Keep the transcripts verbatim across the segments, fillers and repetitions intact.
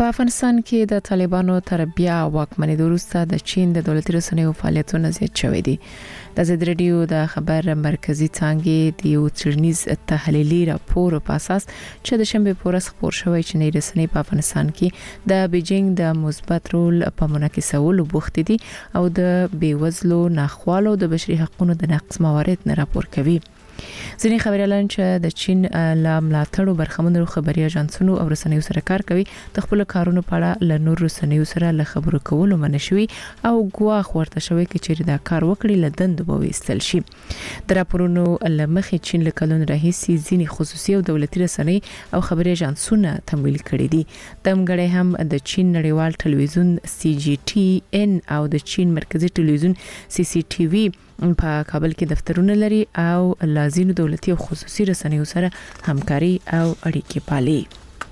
په افغانستان کې د طالبانو تر بیا واکمنۍ وروسته د چین د دولتي رسنیو فعالیتونه زیات شوي دي. د زید رادیو د خبر مرکزی څانګې د یو څېړنیز تحلیلي راپور په اساس چې د شنبه په ورځ خبر شوی چې نه رسنۍ په افغانستان کې د بیجینګ د مثبت رول په منعکسولو بوخت دي او د بیوزلو ناخوالو د بشري حقوقو د نقض موارد نه راپور کوي. ځینې خبريالان چې د چین له ملاتړو برخمنو خبري اژانسونو او رسنیو سره کار کوي د خپل کارونو په اړه له نور رسنیو سره له خبرو کولو منشوي او ګواښ ورته شوی چې چیرې دا کار وکړي لدند به وستل شي. د راپورونو لمخې چین له کلون راهیسي ځینې خصوصي او دولتي رسنۍ او خبري اژانسونه تمویل کړي دي. دمګړی هم د چین نړیوال ټلویزیون سی جی ټي ان او د چین مرکزی ټلویزیون سی سی ټي وي په کابل کې دفترونه لري او لازینو دولتي او خصوصي رسنیو سره همکاري او اړیکې پالي.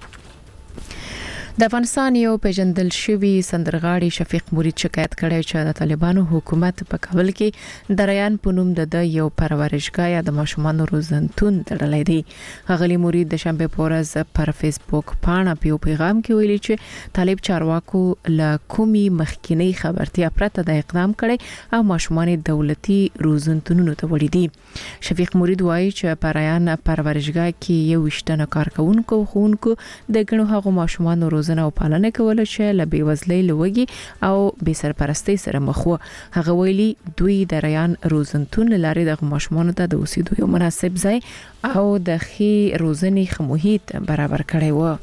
د افغانستان یو پیژندل شوی سندرغاړي شفیق مرید شکایت کړی چې د طالبانو حکومت په کابل کې د ریان په نوم د یو پرورشګاه یا د ماشومان روزنتون تړلې دی. غلی مرید د شنبه په ورځ پر فیسبوک پاڼه په پیغام کې ویلي چې طالب چارواکو له کومي مخکینی خبرتیا پرته د اقدام کړي او ماشومان دولتي روزنتونونو ته وړي دي. شفیق مرید وایي چې پر ریان پرورشګاه کې یو وشتنه کارکونکو خونکو د ګڼو هغو ماشومان روز او پالنه کول چې له بیوزلۍ لوګي او بې سرپرستی سره مخ وو. هغه ویلي دوی د ریان روزنتون لاري د ماشومانو ته د اوسېدو یو مناسب ځای او د خې روزنې خموهیت برابر کړی وو.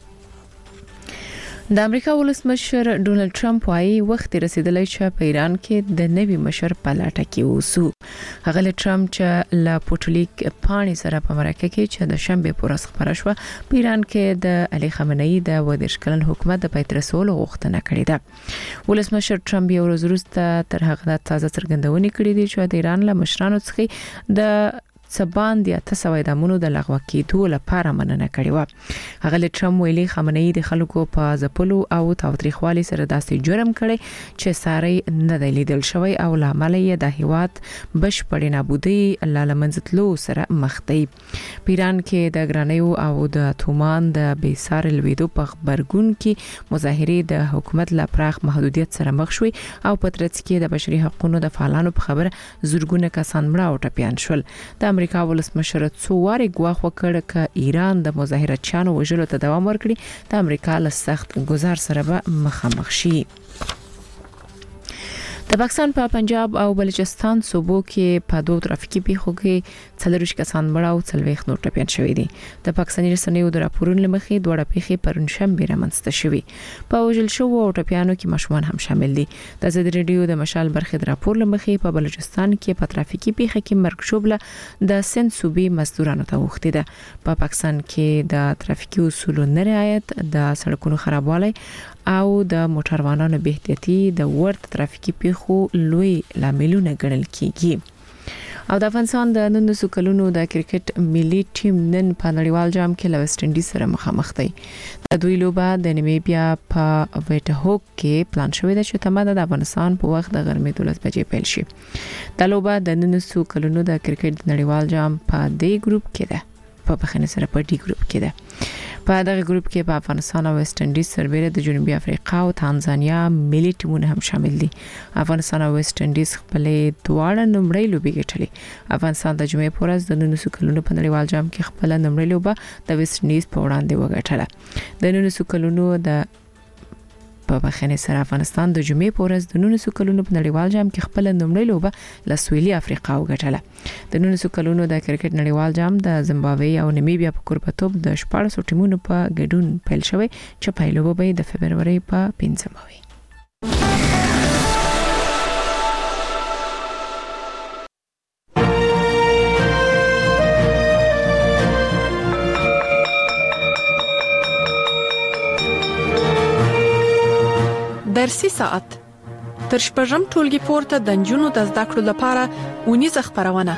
د امریکا ولسمشر ډونالد ټرمپ وايي وخت رسیدلی چې په ایران کې د نوي مشر په لټه کې اوسو. هغه له ټرمپ چې له پوټلیک پانی سره په مرکه کې چې د شنبه په ورځ خبره شوه په ایران کې د علي خامنه‌ای د ودرش کلن حکومت د پیترسولو غوښتنه کړې ده. ولسمشر ټرمپ یو ورځ وروسته تر هغه د تازه څرګندونې کړې دي چې د ایران له مشرانو څخه د سبان د تاسو اعدامونو د لغوه کېدو لپاره مننه کړې و. هغه له ټرمپ ویلي خامنه‌ای د خلکو په ځپلو او تاوتریخوالي سره داسې جرم کړي چې ساري نه دی لیدل شوی او لامل یې د هیواد بشپړ نابودي الله لمنځتلو سره مخ دی. پیران کې د ګرانیو او د تومان د بیسار لویدو په خبرګون کې مظاهره د حکومت لا پراخ محدودیت سره مخ شوي او په ترڅ کې د بشري حقوقو د فعالانو په خبره زورګونه کسان مړه او ټپيان شول. د امریکا ولسمشر څو واري ګواښ وکړ چې ایران د مظاهرچیانو وژلو ته دوام ورکړي د امریکا له سخت گزار سره به مخامخ شي. د پاکستان په پنجاب او بلوچستان صوبو کې په دوه ترافیکي پیښو کې څلور کسان مړه او څلوېښت نور ټپيان شوي دي. د پاکستاني رسنیو د راپورونو لمخې دوه پیښې پرون شنبه رامنځته شوې. په وژل شو او ټپيانو کې ماشومان هم شامل دي. د زید رادیو د مشال برخې د راپور لمخې په بلوچستان کې په ترافیکي پیښه کې مرګ شوبله د سند صوبې مزدورانو ته وخته ده. په پاکستان کې د ترافیکي اصولو نه رعایت د سړکونو خرابوالی او د موټروانانو بې احتیاطي د ورته ترافیکي پیښو لوی لاملونه ګڼل کیږي. او د افغانستان د نولسو کلونو د کرکټ ملي ټیم نن په نړیوال جام کې له ویسټ انډیز سره مخامخ دی. د دوی لوبه د نیمیبیا په ویټهوک کې پلان شوې ده چې تمه د افغانستان په وخت د غرمې دولس بجې پیل شي. د لوبه د نولسو کلونو د کرکټ نړیوال جام په دې ګروپ کې ده. په بخښنه سره په ډي ګروپ کې ده. په دغه ګروپ کې په افغانستان او ویسټ انډیز سربېره د جنوبي افریقا او تانزانیا ملي ټیمونه هم شامل دي. افغانستان او ویسټ انډیز خپل دواړه نمړۍ لوبې ګټلې. افغانستان د جمعې په ورځ د نولسو کلونو په نړیوال جام کې خپل نمړۍ لوبه د ویسټ انډیز په وړاندې وګټله. د نولسو کلونو د په بخښنې سره افغانستان د جمعې په ورځ د نولسو کلونو په نړیوال جام کې خپل نمړۍ لوبه له سویلي افریقا وګټله. د نولسو کلونو د کرکټ نړیوال جام د زیمبابوې او نمیبیا په کوربتوب د شپاړسو ټیمونو په ګډون پیل شوی چې پایلوبه به د فبرورۍ په پنځمه وي. درسي ساعت تر شپږم ټولګي پورته د نجونو د زده کړو لپاره اونیزه خبرونه.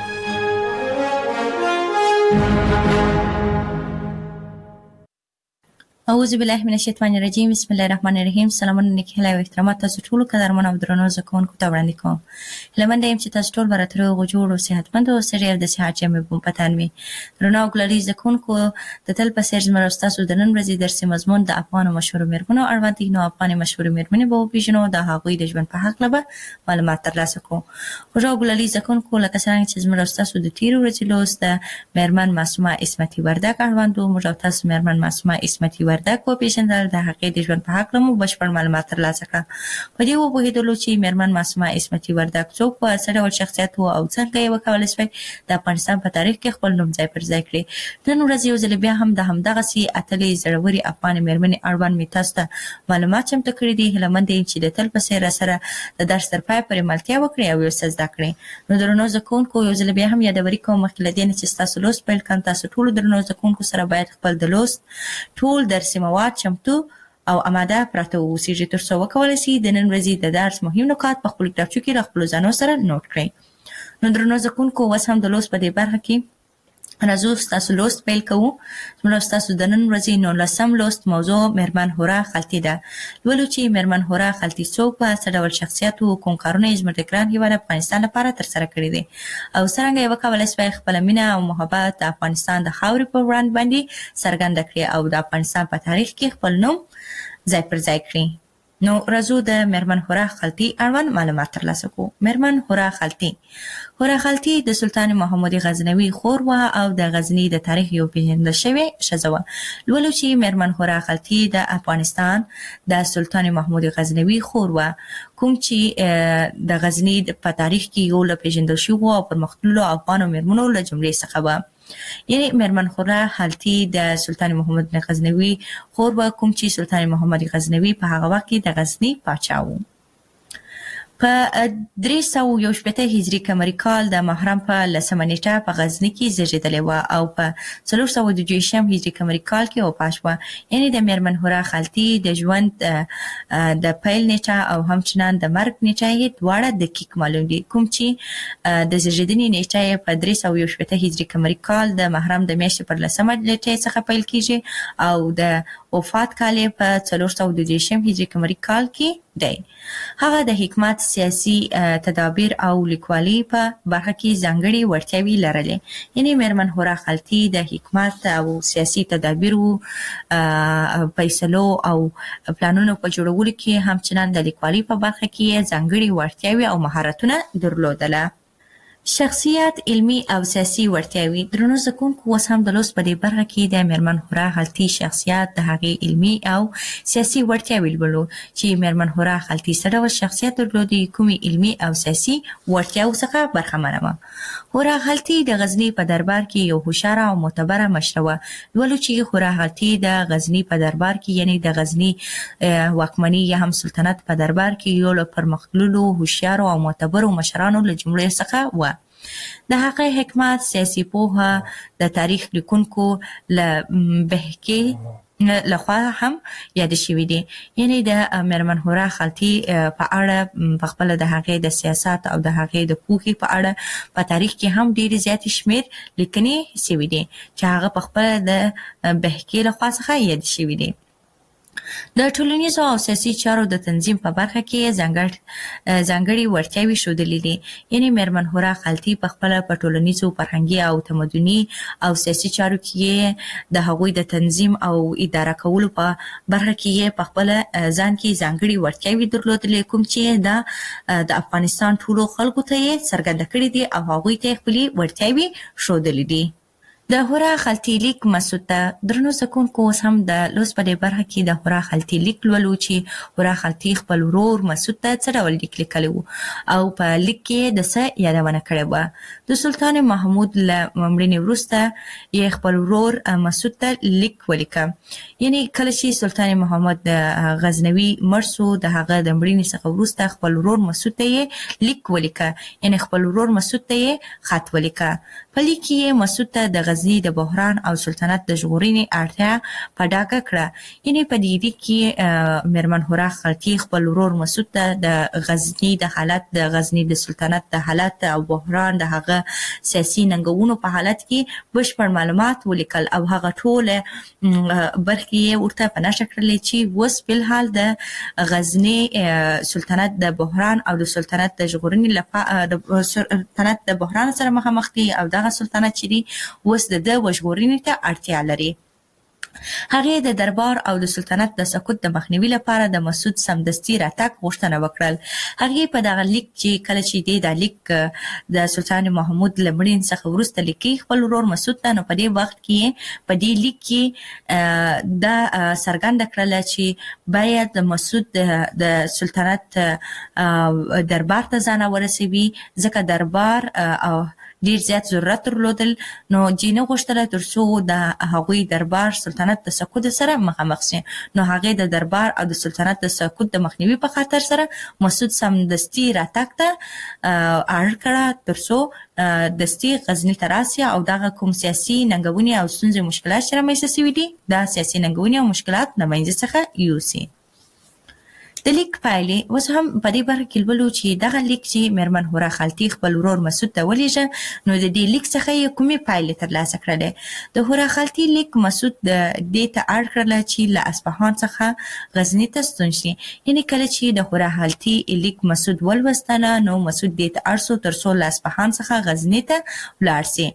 اعوذ بالله من الشیطان الرجیم بسم الله الرحمن الرحیم. سلامونه نیک هیله او احترامات تاسو ټول قدرمن او درنو زکونکو ته وړاندې کوم. هیله يم چې تاسو ټول براتر او جوړ او صحتمند او سره د صحت جامې په پتان وي. درنو ګلالي زکونکو د تل په سر زموږ تاسو د نن ورځې درس مضمون د افغان مشهور میرمنو اړوند دي. نو افغان مشهور میرمنې به پیژنو د هغوی د ژوند په حق لبه معلومات ترلاسه کوو. خو ګلالي زکونکو لکه څنګه چې زموږ تاسو د تیر ورځې لوست د میرمن معصومه اسمتي وردک اړوند موږ تاسو میرمن معصومه اسمتي وردک په پیژندل د هغې د ژوند په هکله مو بشپړ معلومات ترلاسه کړه. په دې وپوهېدلو چې میرمن معصومه اسمتي وردک څوک وه، څه ډول شخصیت و او څنګه یې وکولی سوی د افغانستان په تاریخ کې خپل نوم ځای پر ځای کړي. نن ورځ یو ځل بیا هم د همدغسې اتلې زړورې افغانې میرمنې اړوند مې تاسو ته معلومات چمتو کړي دي. هیلهمند یم چې د تل په څېر راسره د درس تر پایه پورې ملتیا وکړئ او یو څه زده کړئ. نو درنو زده کوونکو یو ځل بیا هم یادوري کوم مخکې له دې نه چې ستاسو لوست پیل کړم، تاسو ټولو درنو زده کوونکو سره باید خپل د لوست ټول درسي مواد چمتو او اماده پراته واوسیږي تر څو وکولی شي د نن ورځې د درس مهم نکات په خپلو کتابچو کې له خپلو ځانو سره نوټ کړئ. نو درنو زده کوونکو اوس هم د لوست په دې برخه کې راځو ستاسو لوست پیل کوو. زموږ ستاسو د نن ورځې نولسم لوست موضوع میرمن هورا خلطي ده. لولو چې میرمن هورا خلطي څوک وه، څه ډول شخصیت و، کوم کارونه یې زموږ د ګران هېواد افغانستان لپاره ترسره کړي دي او څرنګه یې وکولی سوی خپله مینه او محبت د افغانستان د خاورې په وړاندې باندې څرګنده کړي او د افغانستان په تاریخ کې خپل نوم ځای پر ځای کړي. نو راځو د میرمن هورا خلطي اړوند معلومات ترلاسه کوو. میرمن هورا خلطي هورا خلطي د سلطان محمود غزنوي خور وه او د غزني د تاریخ یو پیژندل شوې ښځه وه. لولو چې میرمن هورا خلطي د افغانستان د سلطان محمود غزنوي خور وه، کوم چې د غزني په تاریخ کې یو له پیژندل شوو او پرمختللو افغانو میرمنو له جملې څخه وه. یعنی میرمن هورا خلطي د سلطان محمود غزنوي خور وه، کوم چې سلطان محمد غزنوي په هغه وخت کې د غزني پاچا و. په درې سوه یو شپېته هجري قمري کال د محرم په لسمه نیټه په غزني کې زیږېدلې وه او په څلور سوه دوه دېرشم هجري قمري کال کې وفات شوه. یعنې د میرمن هورا خلطي د ژوند د پیل نیټه او همچنان د مرګ نیټه یې دواړه دقیق معلوم دي، کوم چې د زیږېدنې نیټه یې په درې سوه یو شپېته هجري قمري کال د محرم د میاشتې پر لسمه نیټې څخه پیل کیږي او د وفات کال یې په څلور سوه دوه دېرشم هجري قمري کال کې دی. هغه د حکمت، سیاسي تدابیر او لیکوالي په برخه کې ځانګړي وړتیاوې لرلې. یعنې میرمن هورا خلطي د حکمت او سیاسي تدابیرو، فیصلو او پلانونو په جوړولو کې همچنان د لیکوالي په برخه کې ځانګړي وړتیاوې او مهارتونه درلودله. شخصیت، علمي او سیاسي وړتیاوې. درنو زده کوونکو اوس هم د لوست په دې برخه کې د میرمن هورا خلطي شخصیت، د هغې علمي او سیاسي وړتیاوې لولو چې میرمن هورا خلطي څه ډول شخصیت درلودی، کومې علمي او سیاسي وړتیاوو څخه برخمنه وه. هورا خلطي د غزني په دربار کې یو هوښیاره او معتبره مشره وه. لولو چې هورا خلطي د غزني په دربار کې یعنې د غزني واکمني یا هم سلطنت په دربار کې یو له پرمختللو هوښیارو او معتبرو مشرانو له جملې څخه وه. د هغه حکمت، سیاسي پوهه د تاریخ لیکونکو له بهکې لخوا هم یاد شوي دي. یعنې د میرمن هورا خلطي په اړه په خپله د هغې د سیاست او د هغې د پوهې په اړه په تاریخ کې هم ډېرې زیاتې شمېر لیکنې شوي دي چې هغه په خپله د بهکې لخوا څخه یاد شوي دي. د ټولنیزو او سیاسي چارو د تنظیم په برخه کې ځانګړي وړتیاوې ښودلې دي. یعنې میرمن هورا خلطي په خپله په ټولنیزو، فرهنګي او تمدني او سیاسي چارو کې د هغوی د تنظیم او اداره کولو په برخه کې په خپله ځان کې ځانګړي وړتیاوې درلودلې، کوم چې د افغانستان ټولو خلکو ته یې څرګنده کړي دي او هغوی ته یې خپلې وړتیاوې ښودلې دي. د هورا خلطي لیک مسعود ته. درنو زده کوونکو اوس هم د لوست په دې برخه کې د هورا خلطي لیک لولو چې هورا خلطي خپل ورور مسعود ته څه ډول لیک لیکلی و او په لیک کې د څه یادونه کړې وه. د سلطان محمود له مړینې وروسته یې خپل ورور مسعود ته لیک ولیکه. یعنې کله چې سلطان محمد غزنوي مړ سو، د هغه د مړینې څخه وروسته خپل ورور مسعود ته یې لیک ولیکه. یعنې خپل ورور مسعود ته یې خط ولیکه. په لیک کې یې مسعود ته د غزنی د بحران او سلطنت د ژغورنې اړتیا په ډاګه کړه. یعنی په دې کې میرمن هورا خلتی خپل ورور مسعود ته د غزنی د حالت د غزنی د سلطنت د حالت او بحران د هغه سیاسي ننګونو په حالت کې بشپړ معلومات ولیکل او هغه ټول برخې ورته په نشه کړلې چې اوس په حال د غزنی سلطنت د بحران او د سلطنت د ژغورنې لپاره د سلطنت د بحران سره مخامخ دي او دغه سلطنت چې دی اوس د وژغورنې ته اړتیا لري. هغه د دربار او د سلطنت د سقوط د مخنیوي لپاره د مسعود سمدستي راتګ غوښتنه وکړل. هغه په دغه لیک چې کله چې دی د لیک د سلطان محمود لمړین څخه وروسته لیکي خپل ورور مسعود ته، نو په دې وخت کې په دې لیک کې د څرګنده کړل چې باید د مسعود د سلطنت دربار ته ځان ورسوي، ځکه دربار او ډیر زیات ضرورت درلودل. نو جینو غوښتل ترڅو د هغوی دربار سلطنت د سقوط سره مخامخ شي. نو هغه د دربار او د سلطنت د سقوط د مخنیوي په خاطر سره مسعود سمدستي راتګ ته اړ کړه ترڅو دستي غزنی ته راسي او دغه کوم سیاسي ننګونې او ستونزې مشکلات چې رامنځته شوي دي دا سیاسي ننګونې او مشکلات له منځه څخه یوسي. د لیک پایلې اوس هم په دې برخه کې لولو چې دغه لیک چې میرمن هورا خلتی خپل ورور مسعود ته ولېږه، نو د دې لیک څخه یې کومې پایلې ترلاسه کړلې. د هورا خلتی لیک مسعود د دې ته اړ کړل چې له اصفهان څخه غزنی ته ستون شي. یعنی کله چې د هورا خلتی لیک مسعود ولوستله، نو مسعود دې ته اړ شو ترڅو له اصفهان څخه غزنی ته ولاړ شي.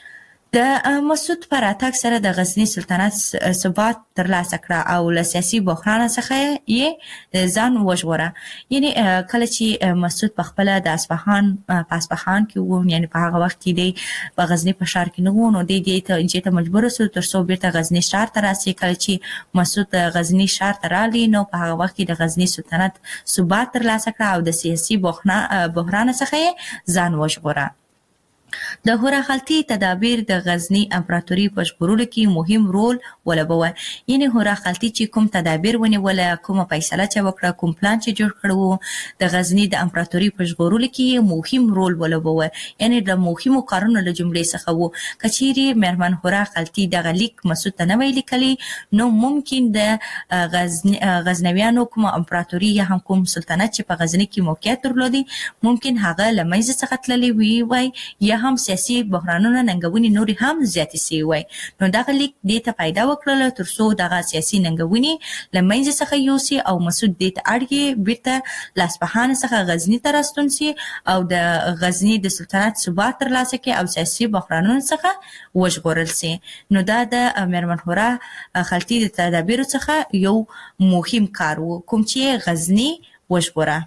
د مسعود پر راتګ سره د غزنی سلطنت ثبات ترلاسه کړه او له سیاسي بحران څخه یې ځان وژغوره. یعنی کله چې مسعود په خپل د اصفهان په اصفهان کې وو، یعنی په هغه وخت کې دی په غزنی په ښار کې نه وو، نو دی دې ته چې ته مجبور شو ترڅو بیرته غزنی ښار ته راسي. کله چې مسعود غزنی ښار ته راغی، نو په هغه وخت کې د غزنی سلطنت ثبات ترلاسه کړه او د سیاسي بحران څخه یې ځان وژغوره. د هورا خلتی تدابیر د غزنی امپراتوري په ژغورلو کې مهم رول ولوباوه. یعنی هورا خلتی چې کوم تدابیر ونیوله، کومه فیصله چې وکړه، کوم پلان چې جوړ کړو د غزنی د امپراتوري په ژغورلو کې مهم رول ولوباوه. یعنی د مهمو کارونو له جملې څخه وو. کچېرې میرمن هورا خلتی دغه لیک مسعود ته نه وی لیکلی، نو ممکن د غزنی غزنویانو کوم امپراتوري یا هم کوم سلطنت چې په غزنی کې موقعیت درلودي ممکن هغه له منځه څخه تللی وي وای یا هم سیاسي بحرانونه ننګونې نورې هم زیاتې شوي وای. نو دغه لیک دې ته پیدا وکړله ترڅو دغه سیاسي ننګونې له منځه څخه یوسي او مسعود دې ته اړ کې بیرته له اصفهان څخه غزني ته راستون سي او د غزني د سلطنت ثبات ترلاسه کړي او سیاسي بحرانونو څخه وژغورل سي. نو دا د میرمن هورا خلتی د تدابیرو څخه یو مهم کار و کوم چې غزني وژغوره.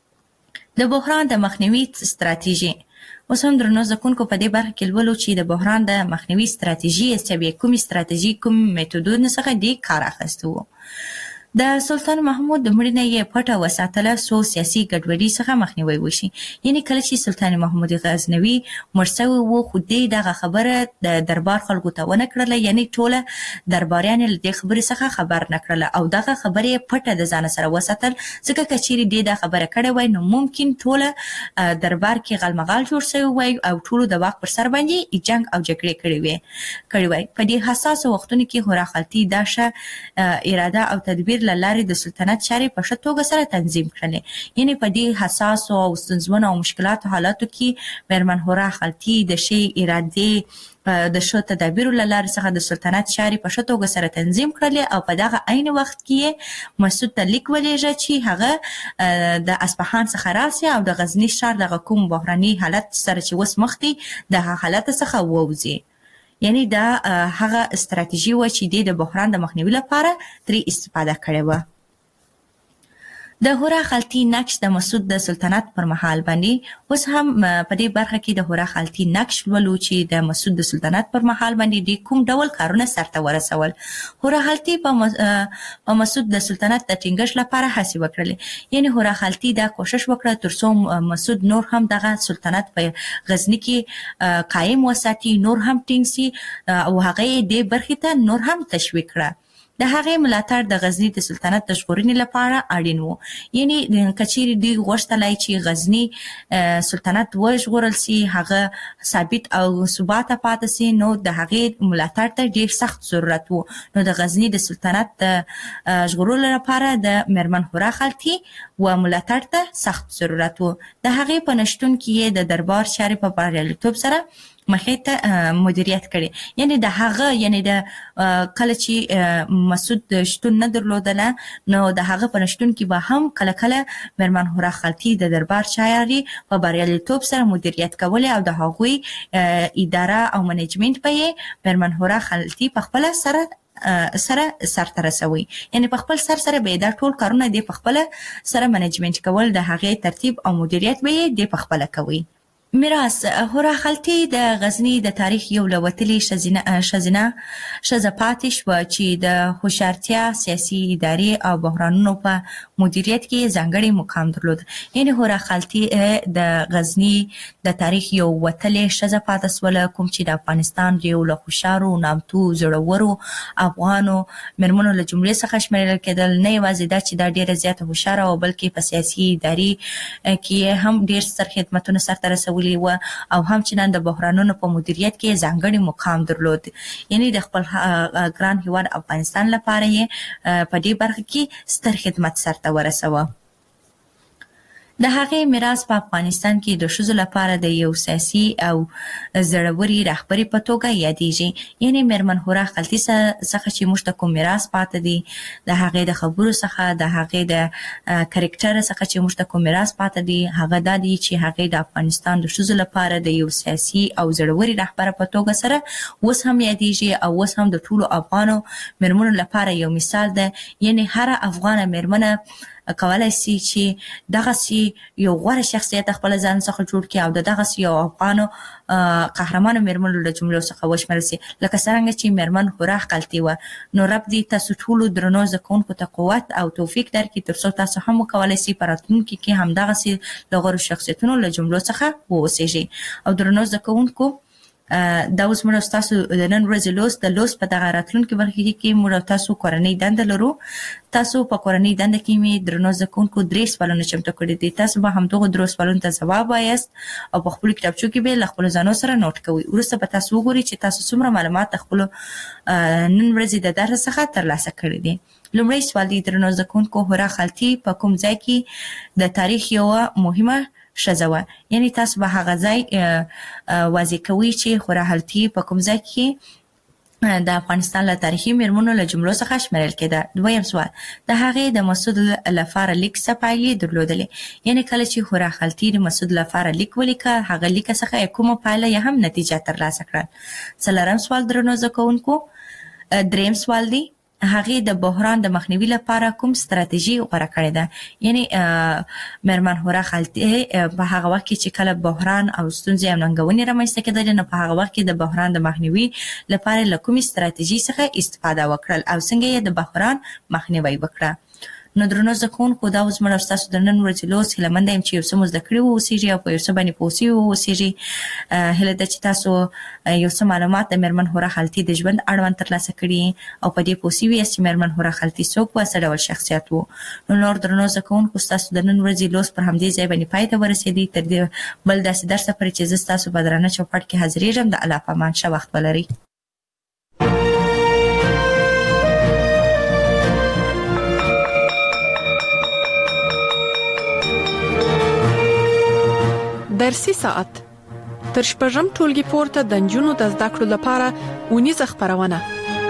د بحران د مخنیوي ستراتیژي اوس هم درنو زکونکو په دې برخه کې لولو چې د بحران د مخنیوي ستراتیژي چې کومې ستراتیژي کوم میتودونه څخه دی کار اخیستو. د سلطان محمود د مړینې یې پټه وساتله څو سیاسي ګډوډۍ څخه مخنیوی وشي. یعنی کله چې سلطان محمود غزنوي مړ شوی و، خو دې دغه خبره د دربار خلکو ته ونه کړله، یعنی ټوله درباریان له دې خبرې څخه خبر نه کړله او دغه خبرې یې پټه د ځان سره وساتل، ځکه که چیرې دې دا خبره کړې وای نو ممکن ټوله دربار کې غلمغال جوړ شوی وای او ټولو د واک پر سر باندې جنګ او جګړې کړې وای کړې وای. په دې حساسو وختونو کې هورا خلتی دا ښه اراده او تدبیر لارې د سلطنت چارې په ښه توګه سره تنظیم کړلې. یعنی په دې حساسو او ستونزمنو او مشکلاتو حالاتو کې میرمن هورا خلتی د ښې ارادې د ښه تدابیرو له لارې څخه د سلطنت چارې په ښه توګه سره تنظیم کړلې او په دغه عین وخت کې مسعود ته لیک ولېږه چې هغه د اصفهان څخه راسي او د غزني ښار دغه کوم بحراني حالت سره چې اوس مخ دی دغه حالت څخه ووځي. یعنی دا هغه استراتیژي و چې د بحران د مخنیوي لپاره ترې استفاده کړې وه. د هورا خلتی نقش د مسعود د سلطنت پر مهال باندې اوس هم په دې برخه کې د هورا خلتی نقش ولو چې د مسعود د سلطنت پر مهال باندې د کوم ډول کارونه سرته ورسول. هورا خلتی په مسعود د سلطنت د ټینګښت لپاره هڅې وکړلې. یعنی هورا خلتی دا کوشش وکړه ترڅو مسعود نور هم دغه سلطنت په غزنی کې قائم وساتي، نور هم ټینګ سي او هغه دې برخې ته نور هم تشویق کړه. د هغې ملاتړ د غزنی د سلطنت د ژغورنې لپاره اړین و. یعنی کچېرې دوی غوښتلای چې غزنی سلطنت وژغورل سي، هغه ثابت او ثبات پاتې سي، نو د هغې ملاتړ ته ډیر سخت ضرورت وو. نو د غزنی د سلطنت د ژغورلو لپاره د میرمن هورا خلطي و ملاتړ ته سخت ضرورت وو. د هغې په نشتون کې د دربار چارې په بریالیتوب سره مخې ته مدیریت کړي. یعنی د هغه یعنی د کله چې مسعود شتون نه درلودله، نو د هغه په نشتون کې به هم کله کله میرمن هورا خلطي د دربار چارې په بریالیتوب سره مدیریت کولې او د هغوی اداره او منیجمنت په یې میرمن هورا خلطي په خپل سره سره سرته رسوي. یعنی په خپل سر سره به دا ټول کارونه دی په خپل سره منیجمنت کول، د هغې ترتیب او مدیریت به یې دی په خپل کوي. میراث هورا خلطي د غزنی د تاریخ یو لوتلې شزینه شزینه شزه پاتې شوه چې د هوښیارتیا، سیاسي ادارې او بحرانونو په مدیریت کې ځانګړی مقام درلود. یعنی هورا خلطي د غزنی د تاریخ یو وتلې شزه پاتې سوله، کوم چې د افغانستان یو له هوښیارو، نامتو، زړورو افغانو میرمنو له جملې څخه شمیرل کېدل. نه یوازې دا چې دا ډیره زیاته هوښیاره او بلکې په سیاسي ادارې کې هم ډیر ستر خدمتونه سرته رسولي و او هم چې نن د بحرانونو په مدیریت کې ځانګړی مقام درلود. یعنی د خپل ګران هیواد افغانستان لپاره یې په دې برخه کې ستر خدمت سرته ورسوه. د هغې میراث په افغانستان کې د ښځو لپاره د یو سیاسي او زړوري رهبري په توګه یادېږي. یعنی میرمن هورا خلطي څخه چې موږ ته کوم میراث پاتې دی، د هغې د خبرو څخه، د هغې د کرکټر څخه چې موږ ته کوم میراث پاتې دی، هغه دا دی چې هغې د افغانستان د ښځو لپاره د یو سیاسي او زړوري رهبر په توګه سره اوس هم یادېږي او اوس هم د ټولو افغانو میرمنو لپاره یو مثال ده. یعنی هر افغانه میرمنه کولای سي چې دغسې یو غوره شخصیت خپل ځان څخه جوړ کړي او د دغسې یو افغانو قهرمانو میرمنو له جملو څخه وشمېرل سي، لکه څرنګه چې میرمن هورا خلطي وه. نو رب دې تاسو ټولو درنو زده کوونکو ته قوت او توفیق درکړي تر څو تاسو هم وکولای سي په راتلونکي کې هم دغسې له غوره شخصیتونو له جملو څخه واوسېږئ. او درنو زده کوونکو، دا اوس موږ ستاسو د نن ورځې لوست د لوست په دغه راتلونکي برخه کې موږ تاسو کورنۍ دنده لرو. تاسو په کورنۍ دنده کې مې درنو زده کوونکو درې سوالونه چمتو کړي دي. تاسو به همدغو درو سوالونو ته ځواب وایاست او په خپلو کتابچو کې به له خپلو ځانو سره نوټ کوئ. وروسته به تاسو وګورئ چې تاسو څومره معلومات د خپلو نن ورځې د درس څخه ترلاسه کړي دي. لومړی سوال دی، درنو زده کوونکو، هورا خلطي په کوم ځای کې د تاریخ یوه مهمه ښځه وه؟ یعنی تاسو به هغه ځای واضح کوئ چې هورا خلطي په کوم ځای کې د افغانستان له تاریخي میرمنو له جملو څخه شمیرل کېده. دویم سوال، د هغې د مسعود لپاره لیک څه پایلې درلودلې؟ یعنی کله چې هورا خلطي د مسعود لپاره لیک ولیکه، هغه لیک څخه یې کومه پایله یا هم نتیجه ترلاسه کړل؟ څلورم سوال، درنو زده کوونکو، دریم سوال دی، هغې د بحران د مخنیوي لپاره کوم ستراتیژي غوره کړې ده؟ یعنی میرمن هورا خلطي په هغه وخت کې چې کله بحران او ستونزې او ننګونې رامنځته کېدلې، نو په هغه وخت کې د بحران د مخنیوي لپاره له کومې ستراتیژي څخه استفاده وکړل او څنګه یې د بحران مخنیوی وکړه؟ نو درنو زده کوونکو، دا اوس موږ ستاسو د نن ورځې لوست هیله منده یم چې یو څه مو زده کړي واوسېږي او په یو څه باندې پوه سوي واوسېږي. هیله ده چې تاسو یو څه معلومات د میرمن هورا خلطي د ژوند اړوند ترلاسه کړي او په دې پوه سوي یاست چې میرمن هورا خلطي څوک وه، څه ډول شخصیت و. نو نور درنو زده کوونکو، ستاسو د نن ورځې لوست پر همدې ځای باندې پای ته ورسېدی. تر دې بل داسې درسه پورې چې زه ستاسو په درانه چوپړ کې حاضرېږم، د الله په امان ښه وخت ولرئ. درسي ساعت تر شپږم ټولګي پورته د نجونو د زده کړو لپاره اونیزه خپرونه.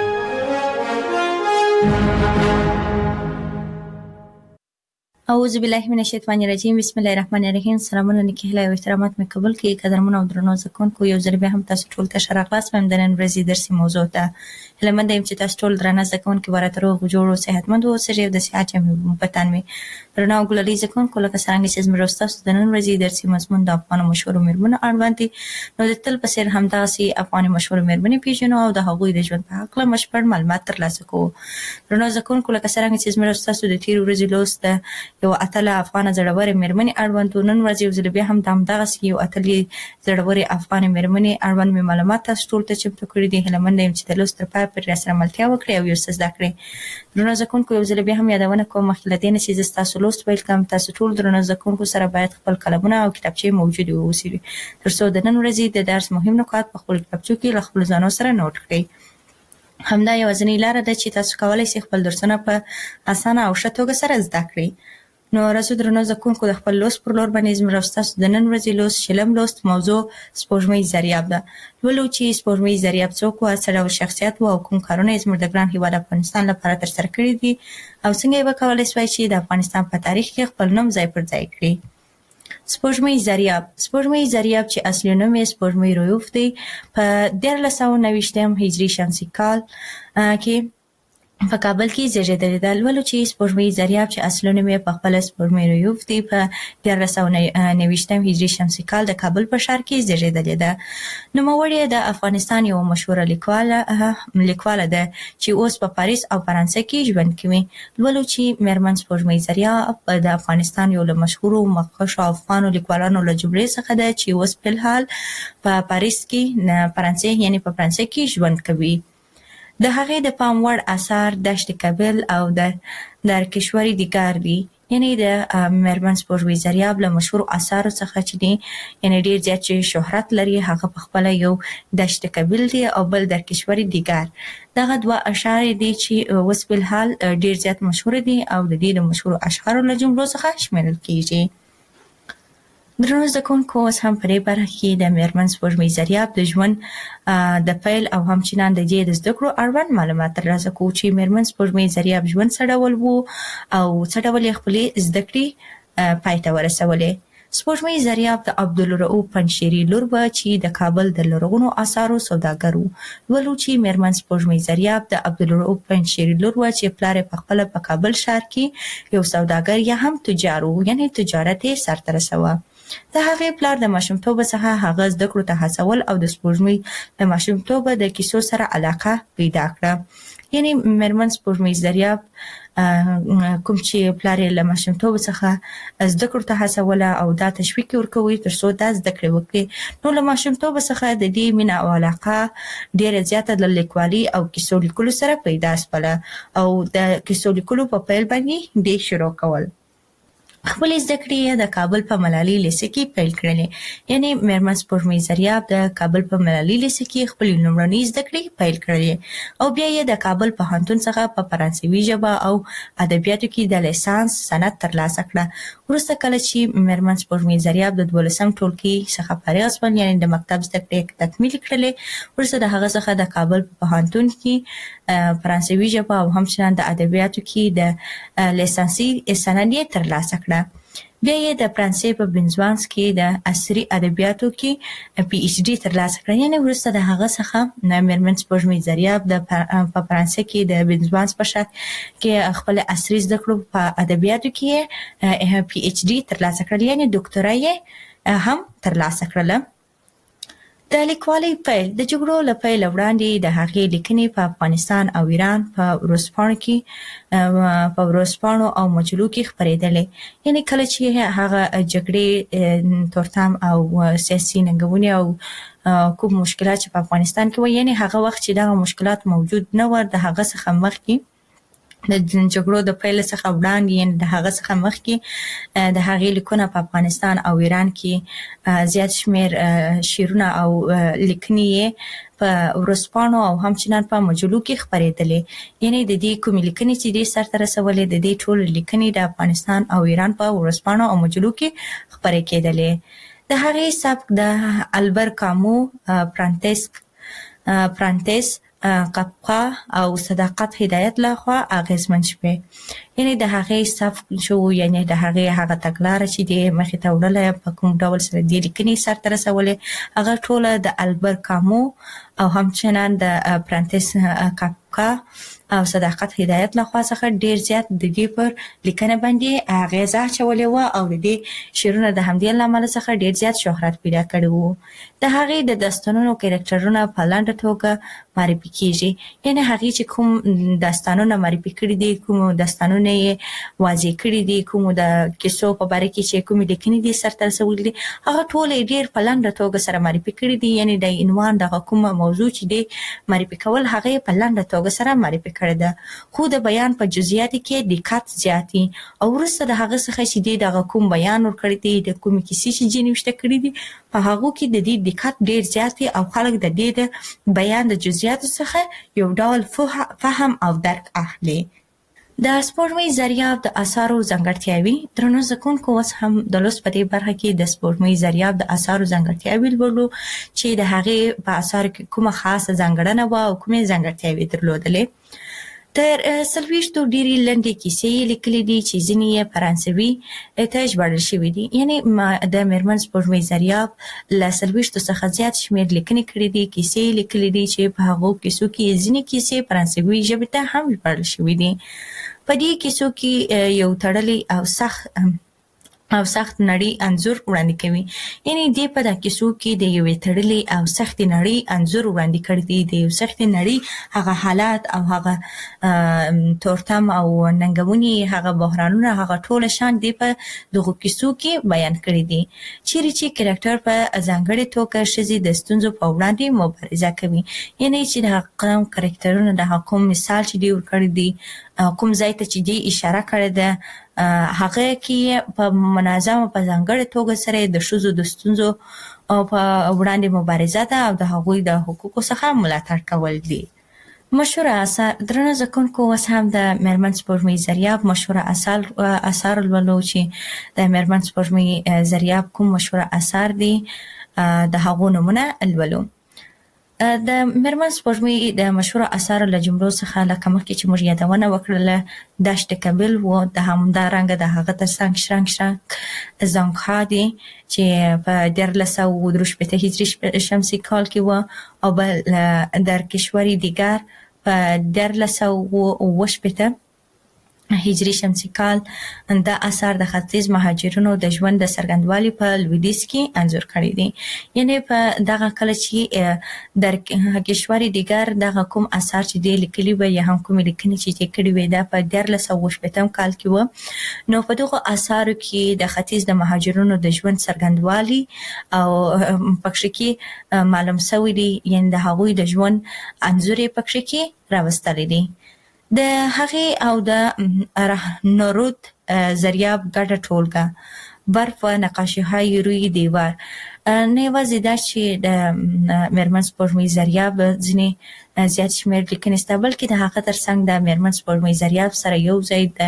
اعوذ بالله من الشیطان الرجیم، بسم الله الرحمن الرحیم. سلامونه نیکی هیله او احترامات مې قبول کړئ. قدرمن او درنو زده کوونکو، یو ځل بیا هم تاسو ټول ته ښه راغلاست وایم د نن ورځې درسي موضوع ته. هیله منده یم چې تاسو ټول درانه زده کوونکي به راته روغ جوړ او صحتمند واوسئ او د صحت جامې په تن وي. درنو او ګلالي زده کوونکو، لکه څرنګه چې زموږ ستاسو د نن ورځې درسي مضمون د افغانو مشهورو میرمنو اړوند دی، نو د تل په څېر همداسې افغاني مشهورو میرمنې پېژنو او د هغوی د ژوند په هکله بشپړ معلومات ترلاسه کوو. درنو زده کوونکو، لکه څرنګه چې زموږ ستاسو د تېرې ورځې لوست د یو اتله افغان زړورې مېرمنې اړوند نن ورځ یو ځل بیا هم د همدغسې یو اتلې زړورې افغان مېرمنې اړوند مې معلومات تاسو ټول ته چمتو کړي دي. هیله منده یم چې د لوست تر پایه پورې راسره ملتیا وکړئ او یو څه زده کړئ. درنو زده کوونکو یو ځل بیا هم یادونه کوم مخکې له دې نه چې زه ستاسو لوست پیل کړم تاسو ټول درنو زده کوونکو سره باید خپل قلمونه او کتابچې موجودې واوسي تر څو د نن ورځې د درس مهم نکات په خپل کتابچو کې له خپلو ځانو سره نوټ کړئ. همدا یوازینۍ لاره ده چې تاسو کولی شئ خپل درسونه په اسانه او ښه توګه سره زده کړئ. نو راځو درنو زده کوونکو د خپل لوست پر لور باندې زموږ او ستاسو د نن ورځې لوست شلم لوست موضوع سپوږمۍ ضریاب ده. لولو چې سپوږمۍ ضریاب څوک و، څه ډول شخصیت و او کوم کارونه یې زموږ د ګران هېواد افغانستان لپاره ترسره کړي دي او څنګه یې به کولی سوای چې د افغانستان په تاریخ کې خپل نوم ځای پر ځای کړي. سپوږمۍ ضریاب سپوږمۍ ضریاب چې اصلي نوم یې سپوږمۍ رویوف دی په دیارلس سوه نوېشتم هجري شمسي کال کې په کابل کې زیږېدلې ده. لولو چې سپوږمۍ ضریاب چې اصلي نوم یې پخپله سپوږمۍ رویوف دی په دیارلس سوه نوېشتم هجري شمسي کال د کابل په ښار کې زیږېدلې ده. نوموړې د افغانستان یوه مشهوره لیکواله لیکواله ده چې اوس په پاریس او فرانسه کې ژوند کوي. لولو چې میرمن سپوږمۍ ضریاب د افغانستان یو له مشهورو مخکښو افغانو لیکوالانو له جملې څخه ده چې اوس فلحال په پاریس کې فرانسې یعنې په فرانسه کې ژوند کوي. د هغې د پام وړ اثار دشت کابل او د درکشوري دیګار دي. یعنې د میرمن سپوږمۍ ضریاب له مشهورو اثارو څخه چې دي یعنې ډېر زیات چې شهرت لري هغه پخپله یو دشت کابل دی او بل درکشوري دیګار. دغه دوه اشعار دي چې اوس فلحال ډېر زیات مشهوره دي او د دې د مشهورو اشعارو له جملو څخه شمیرل کیږي. درنو زده کوونکو اوس هم په دې برخه کې د میرمن سپوږمۍ ضریاب د ژوند د پیل او همچنان د دې د زده کړو اړوند معلومات ترلاسه کوو چې میرمن سپوږمۍ ضریاب ژوند څه ډول و او څه ډول یې خپلې زده کړې پای ته ورسولې. سپوږمۍ ضریاب د عبدالرؤف پنجشیري لور وه چې د کابل د لرغونو آثارو سوداګر و. لولو چې میرمن سپوږمۍ ضریاب د عبدالرؤف پنجشیري لور وه چې پلار یې پخپله په کابل ښار کې یو سوداګر یا هم تجار و، یعنې تجارت یې سرته رسوه. د هغې پلار د ماشومتوبه څخه هغه زده کړو ته هڅول او د سپوږمۍ د ماشومتوبه د کیسو سره علاقه پیدا کړه. یعنې میرمن سپوږمۍ ضریاب کوم چې پلار یې له ماشومتوبه څخه زده کړو ته هڅوله او دا تشویق یې ورکوي تر څو دا زده کړې وکړي. نو له ماشومتوبه څخه د دې مینه او علاقه ډېره زیاته د لیکوالي او کیسو لیکلو سره پیدا شوله او د کیسو لیکلو په پیل باندې دې شروع کول. خپلې زده کړې یې د کابل په ملالۍ لیسې کې پیل کړلې. یعنې میرمن سپوږمۍ ضریاب د کابل په ملالۍ لیسې کې خپلې لومړنۍ زده کړې پیل کړلې او بیا یې د کابل پوهنتون څخه په فرانسوي ژبه او ادبیاتو کې د لیسانس سند ترلاسه کړه. وروسته کله چې میرمن سپوږمۍ ضریاب د دولسم ټولګي څخه فارغ شول یعنې د مکتب زده کړې تکمیل کړلې، وروسته د هغه څخه د کابل په پوهنتون کې فرانسوي ژبه او همچنان د ادبیاتو کې د لیسانسي سند یې ترلاسه کړه. بیا یې د فرانسې په بنزوانس کې د عصري ادبیاتو کې پی ایچ ډي ترلاسه کړه. یعنې وروسته د هغه څخه میرمن سپوږمۍ ضریاب د په فرانسې کې د بنزوانس په ښار کې خپل عصري زده کړو په ادبیاتو کې پی ایچ ډي ترلاسه کړل، یعنې ډاکټرا یې هم ترلاسه کړله. د لیکوالۍ پیل د جګړو له پیله وړاندې د هغې لیکنې په افغانستان او ایران په ورځپاڼو کې په ورځپاڼو او مجلو کې خپرېدلې. یعنې کله چې هغه جګړې تورتم او سیاسي ننګونې او کوم مشکلات چې په افغانستان کې وو، یعنې هغه وخت چې دغه مشکلات موجود نه ول د هغه څخه مخکې د جګړو د پیل څخه وړاندې یعنې د هغه څخه مخکې د هغې لیکونه په افغانستان او ایران کې زیات شمېر شعرونه او لیکنې یې په ورځپاڼو او همچنان په مجلو کې خپرېدلې. یعنې د دې کومې لیکنې چې دې سرته رسولې د دې ټولې لیکنې د افغانستان او ایران په ورځپاڼو او مجلو کې خپرې کېدلې. د هغې سبک د البر کامو پرانتیس پرانتیس قفقه او صداقت هدایت لخوا اغیزمن شوې. یعنې د هغې سبک شو یعنې د هغې هغه تګلاره چې دې مخې ته وړله په کوم ډول سره دې لیکنې سرته رسولې هغه ټوله د البر کامو او همچنان د پرانتیس موقع او صداقت هدایت له خوا څخه ډیر زیات د دې پر لیکنه باندې اغیزه چولې و او د دې شعرونه د همدې لامل څخه ډیر زیات شهرت پیدا کړی وو. د هغې د داستانونو کریکټرونه په لنډه توګه معرفي کیږي، یعنی هغې چې کوم داستانونه معرفي کړي دي، کوم داستانونه یې واضح کړي دي، کوم د کیسو په باره کې چې کوم لیکنې دي سرته رسولي دي، هغه ټول ډیر په لنډه توګه سره معرفي کړي دي. یعنی د عنوان دغه کومه موضوع چې دی معرفي کول هغه په لنډه توګه سره معرفي کړي ده، خو د بیان په جزئیاتو کې دقت زیاتی او وروسته د هغه څخه چې دی دغه کوم بیان ورکړي دي، د کوم کیسې چې جنې وشته کړي دي، په هغه کې د دې دقت ډیر زیاتی او خلک د دې د بیان د جزئیاتو څخه یو ډول فهم او درک اخلي. د سپوږمۍ ذریاب د آثارو ځانګړتیاوې. درنو زده کوونکو، اوس هم د لوست په دې برخه کې د سپوږمۍ ذریاب د آثارو ځانګړتیاوې لولو چې د هغې په آثارو کې کومه خاصه ځانګړنه وه او کومې ځانګړتیاوې درلودلې. تر څلوېښتو ډېرې لنډې کیسې یې لیکلي دي چې ځینې یې فرانسوي ته ژباړل شوي دي. یعنې د میرمن سپوږمۍ ذریاب له څلوېښتو څخه زیات شمېر لیکنې کړي دي، کیسې یې لیکلي دي چې په هغو کیسو کې ځینې کیسې فرانسوي ژبې ته هم ژباړل شوي دي. په دې کیسو کې یو تړلی او سخت او سخت نړۍ انځور وړاندې کوي. یعنی دې په دا کیسو کې د یوې تړلې او سختې نړۍ انځور وړاندې کړی دی. د یو سختې نړۍ هغه حالات او هغه تورتم او ننګونې، هغه بحرانونه، هغه ټول شان دی په دغه کیسو کې بیان کړی دي. چیرې چې کرکټر په ځانګړې توګه ښځې د ستونزو په وړاندې مبارزه کوي. یعنی چې د هغه کرکټرونه د هغه کوم مثال چې دی ورکړی دی، کوم ځای ته چې دی اشاره کړې ده، هغه کې په منظمه په ځانګړې توګه سره د ښځو د ستونزو په وړاندې مبارزه ده او د هغوی د حقوقو څخه ملاتړ کول دي. مشهوره اثار. درنو زده کوونکو، اوس هم د میرمن سپوږمۍ ذریاب مشهوره اثار اثار لولو چې د میرمن سپوږمۍ ذریاب کوم مشهوره اثار دي، د هغو نومونه لولو. د میرمن سپوږمۍ د مشهوره اثارو له جملو څخه لکه مخکې چې موږ یادونه وکړله، دشت کابل و، د همدارنګه د هغه ترڅنګ شرنګ شرنګ زانګها دی چې په دیارلس سوه درې شپېته هجري شمسي کال کې و، او بل در کشوری دیگر په دیارلس سوه اوه شپېته هجري شمسي کال. دا اثار د ختیځ مهاجرینو د ژوند د څرګندوالي په لویدیځ کې انځور کړی دي. یعنی په دغه کله چې در کشوری دیگر دغه کوم اثار چې دی لیکلي وي یا هم کوم لیکنې چې دی کړي وي، دا په دیارلس سوه شپېتم کال کې و. نو په دغه اثارو کې د ختیځ د مهاجرینو د ژوند څرګندوالي او پکښې کې معلوم شوی دی، یعنی د هغوی د ژوند انځور یې پکښې کې راوستلی دی. د هغې او د رهنورود ذریاب ګډه ټولګه، برف و نقاشی های روی دیوار. نه یوازې دا چې د میرمن سپوږمۍ ذریاب ځینې زیات شمېر لیکنې شته، بلکې د هغه ترڅنګ د میرمن سپوږمۍ ذریاب سره یو ځای د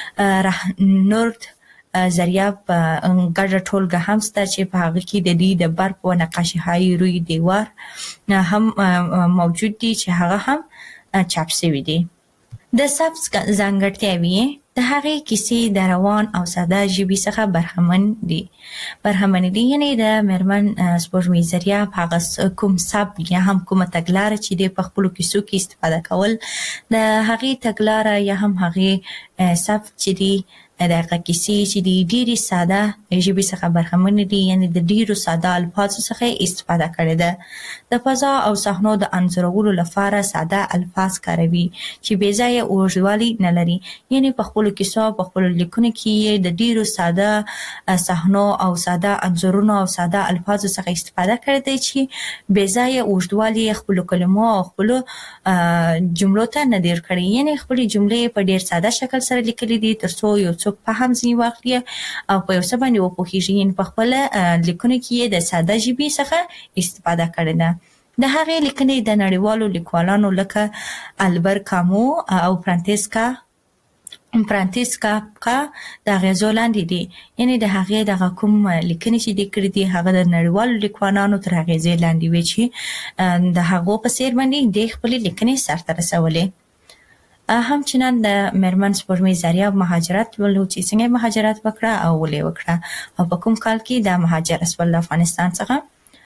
رهنورد ذریاب ګډه ټولګه هم شته چې په هغه کې د دې د برف و نقاشی های روی دیوار هم موجود دي چې هغه هم چاپ شوي دي. د سبز ځانګړتیاوې. د هغې کیسې د روان او ساده ژبې څخه برخمن دي برخمن دي یعنی د میرمن سپوږمۍ ذریاب هغه کوم سبک یا هم کومه تګلاره چې د په خپلو کیسو کې استفاده کول، د هغې تګلاره یا هم هغې سبک چې دي د هغه کیسې چې دي ډېرې ساده ژبې څخه برخمن دي، یعنی د ډېرو ساده الفاظو څخه استفاده کړې ده. د فضا او صحنو د انځورولو لپاره ساده الفاظ کاروي چې بې ځایه اوږدوالی نه لري. یعنی په خپلو کیسو په خپلو لیکنو کې د ډېرو ساده صحنو او ساده انځورونو او ساده الفاظو څخه استفاده کړې ده چې بې ځایه اوږدوالی خپلو کلمو او خپلو جملو ته نه دیر کړي. یعنی خپلې جملې په ډېر ساده شکل سره لیکلي دي تر څو یو څوک په هم ځینې واخلي او په یو څه باندې وپوهېږي. یعنې په خپله لیکنو کې یې د ساده ژبې څخه استفاده کړې ده. د هغې لیکنې د نړیوالو لیکوالانو لکه البر کامو او فرانتسکا فرانتسکا کا د اغېزو لاندې دي. یعنې د هغې دغه کوم لیکنې چې دي کړي دي هغه د نړیوالو لیکوالانو تر اغېزې لاندې وي چې د هغو په څېر باندې د خپلې لیکنې سرته رسولې. همچنان د میرمن سپوږمۍ ذریاب مهاجرت ولو چې څنګه مهاجرت وکړه او ولې وکړه او په کوم کال کې د مهاجرت ول افغانستان څخه.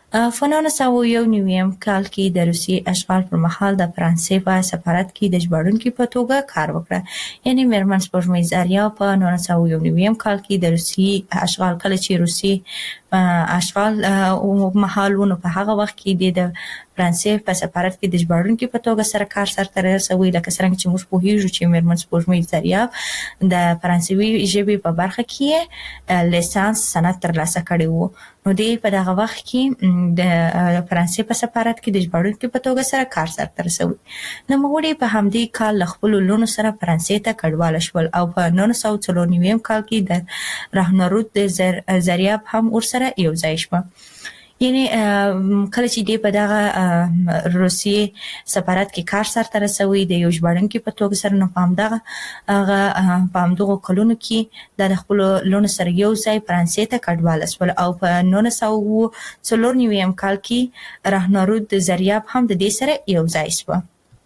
په نولس سوه یو نوي کال کې د روسي اشغال پر مهال د فرانسې په سفارت کې د ژباړونکي په توګه کار وکړه. یعنی میرمن سپوږمۍ زریا په نولس سوه یو نوي کال کې د روسي اشغال کله چې روسي اشغال او مهال ونه په هغه وخت کې د فرانسې په سفارت کې د ژباړونکي په توګه سره کار سرته رسوي. لکه څنګه چې موږ پوهیږو چې میرمن سپوږمۍ زریا د فرانسوي ژبې په برخه کې لیسانس سند ترلاسه کړی وو. نو دی په دغه وخت کې د فرانسې په سفارت کې د ژباړونکي په توګه سره کار سرته رسوي. نوموړي په همدې کال له خپلو لوڼو سره فرانسې ته کډواله شول او په نولس سوه څلور نوي کال کې د راهنرود زریاب هم ورسره یو ځای شوه. یعنی کله چې دی په دغه روسي سفارت کې کار سرته رسوي د یو ژباړونکي په توګه سره، نو په همدغه هغه په همدغو کلونو کې د خپلو لوڼو سره یو ځای فرانسې ته کډواله شول او په نولس سوه څلور نوي کال کې راهنرود زریاب هم د دې سره یو ځای شوه.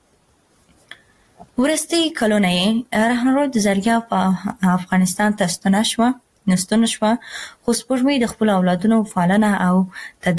ورستي کلونه یې راهنرود زریاب په افغانستان ته ستنه شوه نستون شوه، خو سپوږمۍ د خپل اولادونو پالنه او